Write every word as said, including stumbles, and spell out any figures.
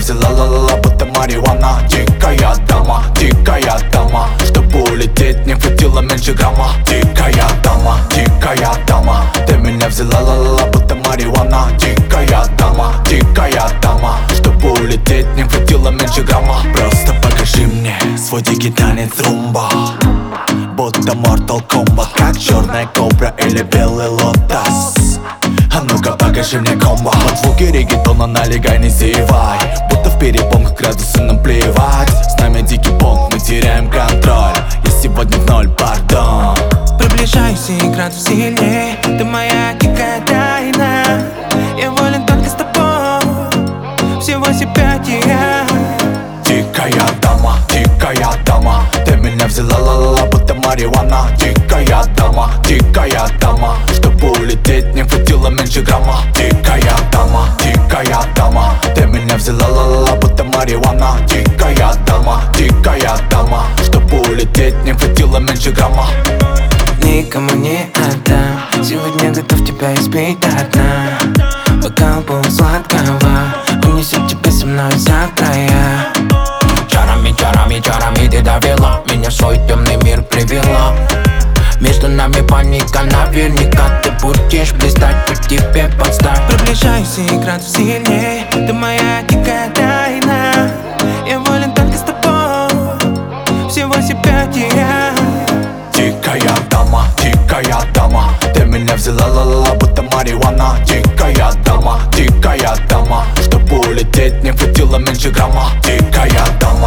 взяла ла-ла-ла, будто марихуана. Дикая дама, дикая дама, чтобы улететь не хватило меньше грамма. Дикая дама, дикая дама, ты меня взяла ла-ла-ла, будто марихуана. Дикая дама, дикая дама, чтобы улететь не хватило меньше грамма. Просто покажи мне свой дикий танец румба, будто Mortal Kombat, как черная кобра или белый лотос. А ну-ка покажи мне комбо. Под звуки регетона налегай, не зевай, будто в перепонках градусы нам плевать. С нами дикий понг, мы теряем контроль. Я сегодня в ноль, пардон. Приближайся и градус сильней, ты моя дикая тайна. Я волен только с тобой, всего себя я. Дикая дама, дикая дама, ты меня взяла ла-ла-ла, будто марихуана. Дикая дама, дикая дама, чтобы улететь не хватило меньше грамма. Дикая дама, дикая дама, ты меня взяла ла-ла-ла, будто марихуана. Дикая дама, дикая дама, чтобы улететь не хватило меньше грамма. Никому не отдам, сегодня готов тебя избить до дна. Бокал полусладкого унесет тебя со мной за края. Чарами, чарами, чарами ты довела меня в свой темный мир привела. Между нами паника, наверняка ты будешь блистать, по тебе подстать. Приближайся и градус сильней, ты моя дикая тайна. Я волен только с тобой, всего себя я. Дикая дама, дикая дама, ты меня взяла ла-ла-ла, будто марихуана. Дикая дама, дикая дама, чтобы улететь не хватило меньше грамма. Дикая дама,